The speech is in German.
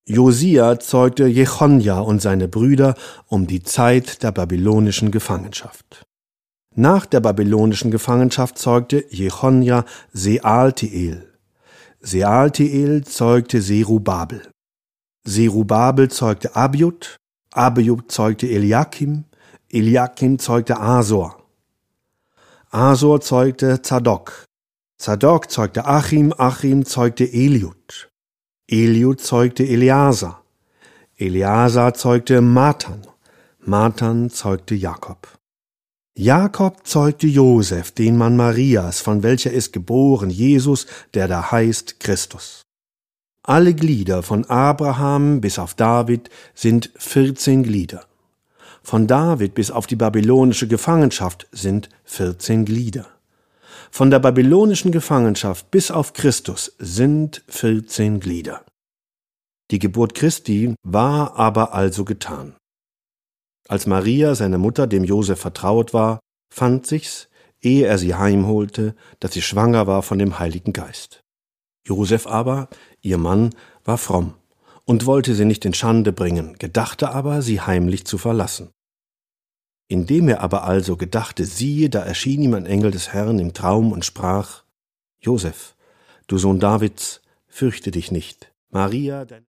Josia zeugte Jechonja und seine Brüder um die Zeit der babylonischen Gefangenschaft. Nach der babylonischen Gefangenschaft zeugte Jechonja Sealtiel. Sealtiel zeugte Serubabel. Serubabel zeugte Abiud. Abiud zeugte Eliakim. Eliakim zeugte Asor. Asor zeugte Zadok. Zadok zeugte Achim. Achim zeugte Eliud. Eliud zeugte Eleazar. Eleazar zeugte Matan. Matan zeugte Jakob. Jakob zeugte Josef, den Mann Marias, von welcher ist geboren Jesus, der da heißt Christus. Alle Glieder von Abraham bis auf David sind 14 Glieder. Von David bis auf die babylonische Gefangenschaft sind 14 Glieder. Von der babylonischen Gefangenschaft bis auf Christus sind 14 Glieder. Die Geburt Christi war aber also getan. Als Maria, seine Mutter, dem Josef vertraut war, fand sich's, ehe er sie heimholte, dass sie schwanger war von dem Heiligen Geist. Josef aber, ihr Mann, war fromm und wollte sie nicht in Schande bringen, gedachte aber, sie heimlich zu verlassen. Indem er aber also gedachte, siehe, da erschien ihm ein Engel des Herrn im Traum und sprach: Josef, du Sohn Davids, fürchte dich nicht, Maria,